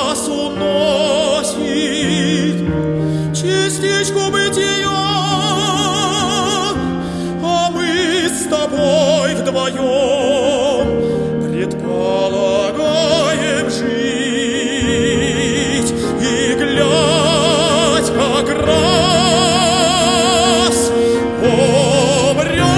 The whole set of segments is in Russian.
нас уносит частичку бытия, а мы с тобой вдвоем предполагаем жить и глядь, как раз умрем.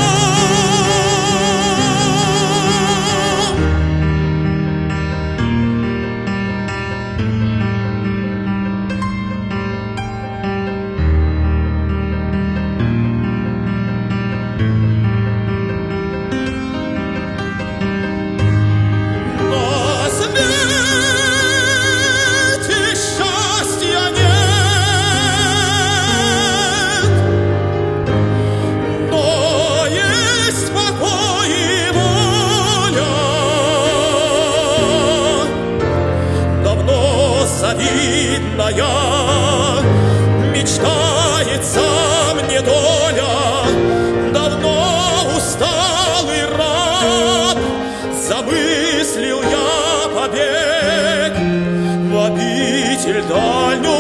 Завидная мечтается мне доля, давно усталый раб, замыслил я побег в обитель дальнюю.